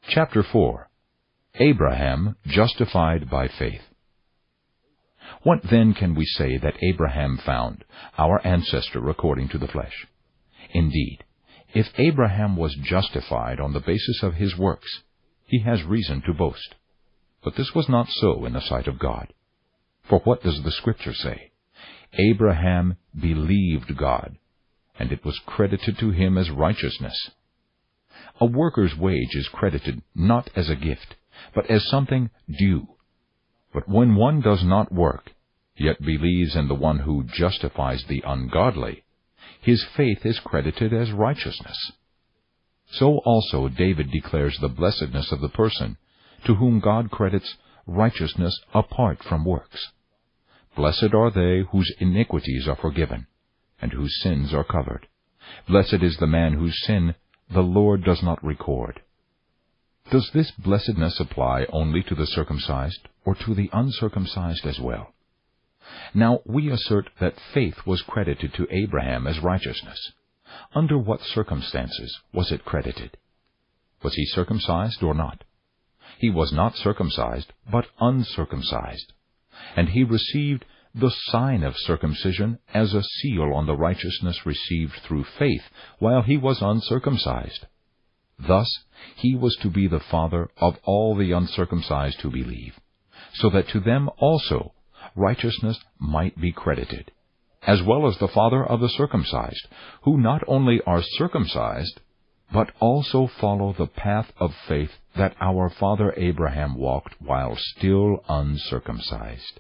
Chapter 4. Abraham justified by faith. What then can we say that Abraham found, our ancestor according to the flesh? Indeed, if Abraham was justified on the basis of his works, he has reason to boast. But this was not so in the sight of God. For what does the Scripture say? Abraham believed God, and it was credited to him as righteousness. A worker's wage is credited not as a gift, but as something due. But when one does not work, yet believes in the one who justifies the ungodly, his faith is credited as righteousness. So also David declares the blessedness of the person to whom God credits righteousness apart from works. Blessed are they whose iniquities are forgiven, and whose sins are covered. Blessed is the man whose sin the Lord does not record. Does this blessedness apply only to the circumcised, or to the uncircumcised as well? Now we assert that faith was credited to Abraham as righteousness. Under what circumstances was it credited? Was he circumcised or not? He was not circumcised, but uncircumcised. And he received the sign of circumcision as a seal on the righteousness received through faith while he was uncircumcised. Thus he was to be the father of all the uncircumcised who believe, so that to them also righteousness might be credited, as well as the father of the circumcised, who not only are circumcised, but also follow the path of faith that our father Abraham walked while still uncircumcised.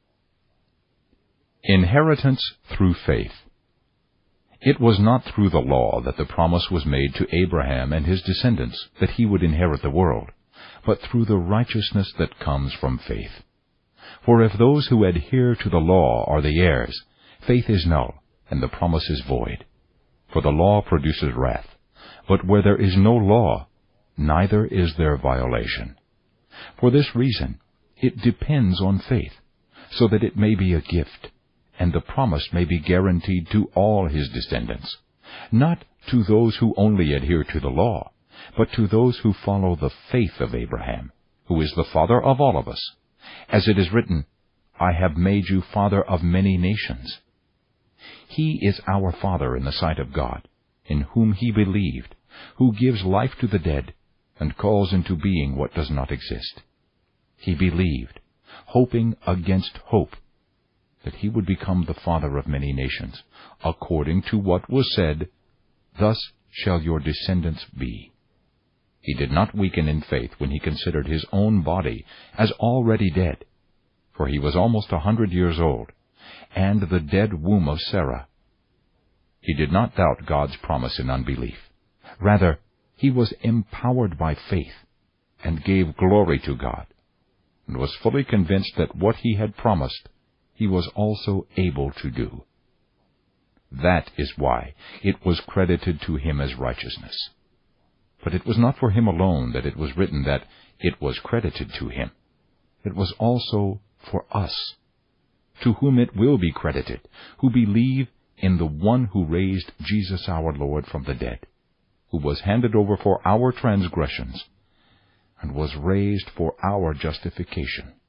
Inheritance through faith. It was not through the law that the promise was made to Abraham and his descendants that he would inherit the world, but through the righteousness that comes from faith. For if those who adhere to the law are the heirs, faith is null, and the promise is void. For the law produces wrath, but where there is no law, neither is there violation. For this reason, it depends on faith, so that it may be a gift, and the promise may be guaranteed to all his descendants, not to those who only adhere to the law, but to those who follow the faith of Abraham, who is the father of all of us. As it is written, I have made you father of many nations. He is our Father in the sight of God, in whom he believed, who gives life to the dead, and calls into being what does not exist. He believed, hoping against hope, that he would become the father of many nations, according to what was said, Thus shall your descendants be. He did not weaken in faith when he considered his own body as already dead, for he was almost 100 years old, and the dead womb of Sarah. He did not doubt God's promise in unbelief. Rather, he was empowered by faith, and gave glory to God, and was fully convinced that what he had promised, he was also able to do. That is why it was credited to him as righteousness. But it was not for him alone that it was written that it was credited to him. It was also for us, to whom it will be credited, who believe in the one who raised Jesus our Lord from the dead, who was handed over for our transgressions, and was raised for our justification.